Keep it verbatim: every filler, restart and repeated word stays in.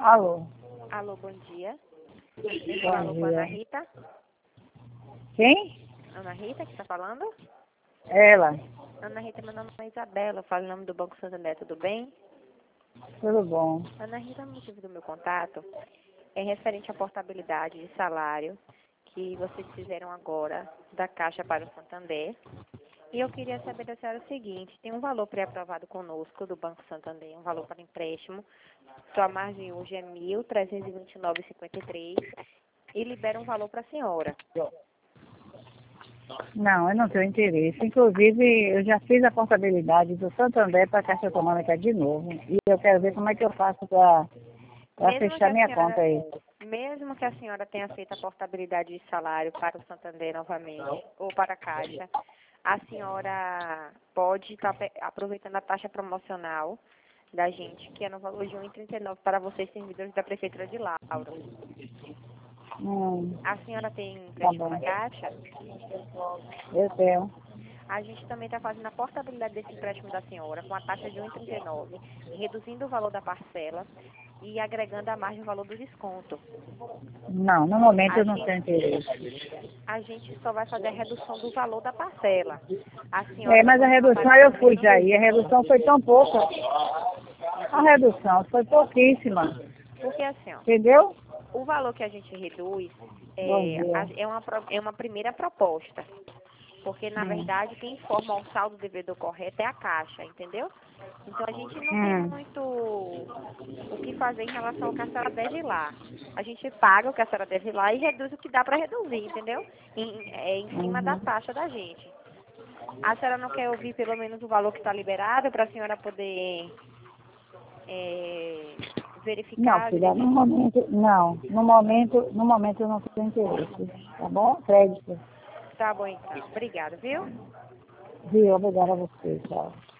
Alô? Alô, bom dia. Bom Alô, com a Ana dia. Rita. Quem? Ana Rita que está falando? Ela. Ana Rita, meu nome é Isabela, eu falo em nome do Banco Santander, tudo bem? Tudo bom? Ana Rita, o motivo do meu contato é referente à portabilidade de salário que vocês fizeram agora da Caixa para o Santander. E eu queria saber da senhora o seguinte, tem um valor pré-aprovado conosco do Banco Santander, um valor para empréstimo. Sua margem hoje é mil trezentos e vinte e nove vírgula cinquenta e três e libera um valor para a senhora. Não, eu não tenho interesse. Inclusive, eu já fiz a portabilidade do Santander para a Caixa Econômica de novo. E eu quero ver como é que eu faço para Mesmo que fechar a minha senhora, conta aí. mesmo que a senhora tenha feito a portabilidade de salário para o Santander novamente, ou para a Caixa, a senhora pode estar aproveitando a taxa promocional da gente, que é no valor de um real e trinta e nove centavos para vocês, servidores da Prefeitura de Lauro. Hum, A senhora tem tá empréstimo na bom. Caixa? Eu tenho. A gente também está fazendo a portabilidade desse empréstimo da senhora com a taxa de um real e trinta e nove centavos, reduzindo o valor da parcela e agregando a margem o valor do desconto. Não, no momento A eu não tenho gente, interesse. a gente só vai fazer a redução do valor da parcela. A É, senhora vai mas a continuar redução eu pagando fui mesmo? já e a redução foi tão pouca. A Entendi. redução foi pouquíssima. Porque assim, ó, Entendeu? o valor que a gente reduz Bom é, dia. a- é, uma, pro- é uma primeira proposta. Porque, na Hum. verdade, quem informa o saldo devedor correto é a Caixa, entendeu? Então, a gente não tem Hum. muito o que fazer em relação ao que a senhora deve lá. A gente paga o que a senhora deve lá e reduz o que dá para reduzir, entendeu? Em, é, em cima da Uhum. taxa da gente. A senhora não quer ouvir pelo menos o valor que está liberado para a senhora poder é, Não, verificar filha, no direitinho? momento, não. No momento, no momento eu não tenho interesse. Tá bom? Crédito. Tá bom, então. Obrigada, viu? Viu? Obrigada a você, tchau.